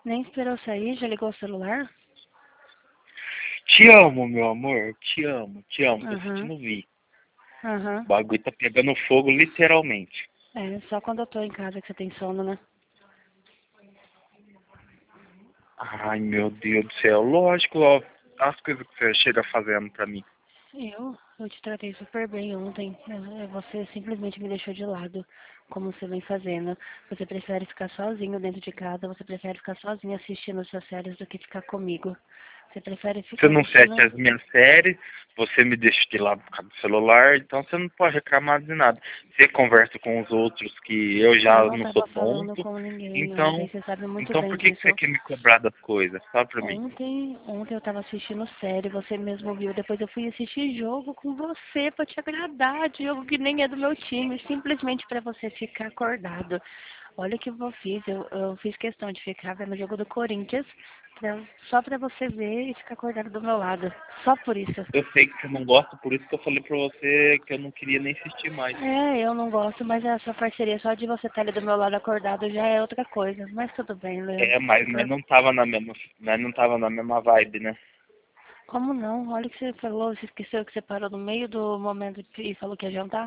Nem esperou sair, já ligou o celular? Te amo, meu amor. Te amo, te amo. Tô Aham, sentindo vir. aham. O bagulho tá pegando fogo, literalmente. É, só quando eu tô em casa que você tem sono, né? Ai, meu Deus do céu. Lógico, ó. As coisas que você chega fazendo pra mim. Eu te tratei super bem ontem. Você simplesmente me deixou de lado, como você vem fazendo. Você prefere ficar sozinho dentro de casa, você prefere ficar sozinho assistindo suas séries do que ficar comigo. Você prefere Você ficar não assistindo. assiste as minhas séries, você me deixa de lado por causa do celular, então você não pode reclamar de nada. Você conversa com os outros que eu Eu já não não sou tava falando tonto, com ninguém ontem, então, você sabe muito então bem por que você disso. quer me cobrar das coisas? Fala pra mim. Ontem eu tava assistindo série, você mesmo viu. Depois eu fui assistir jogo com você pra te agradar, de jogo que nem é do meu time, simplesmente pra você ficar acordado. Olha o que eu fiz, eu fiz questão de ficar vendo o jogo do Corinthians, só pra você ver e ficar acordado do meu lado. Só por isso. Eu sei que você não gosta, por isso que eu falei pra você que eu não queria nem assistir mais. É, eu não gosto, mas essa parceria só de você estar ali do meu lado acordado já é outra coisa. Mas tudo bem, Leandro. É, mas não tava na mesma, mas não tava na mesma vibe, né? Como não? Olha o que você falou, você esqueceu que você parou no meio do momento e falou que ia jantar?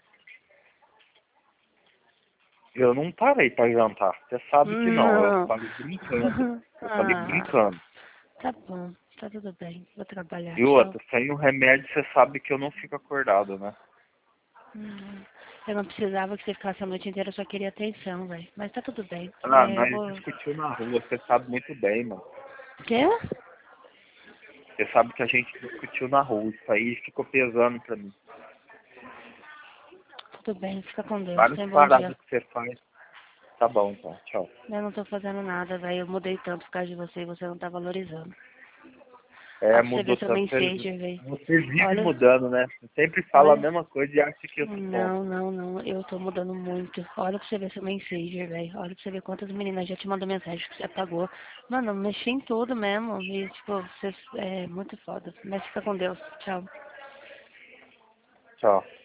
Eu não parei pra jantar. Você sabe que não. Eu Não. falei brincando. Eu falei Ah, brincando. tá bom, tá tudo bem. Vou trabalhar, E tchau. outra, sem o remédio você sabe que eu não fico acordado, né? Hum, Eu não precisava que você ficasse a noite inteira, eu só queria atenção, velho. Mas tá tudo bem. Ah, Eu nós vou. discutiu na rua, você sabe muito bem, mano. Quê? Você sabe que a gente discutiu na rua, isso aí ficou pesando pra mim. Tudo bem, fica com Deus. Várias Tenha um bom dia. paradas que você faz. Tá bom, tá. Tchau. Eu não tô fazendo nada, velho. Eu mudei tanto por causa de você e você não tá valorizando. É, Ó, pra você mudou ver seu tanto. Messenger, velho. Você vive Olha, mudando, né? Você sempre fala a olha. mesma coisa e acha que eu sou tonto. Não, não, não. Eu tô mudando muito. Olha pra você ver seu Messenger, velho. Olha pra você ver quantas meninas já te mandou mensagem que você apagou. Mano, eu mexi em tudo mesmo. E, tipo, você é muito foda. Mas fica com Deus. Tchau. Tchau.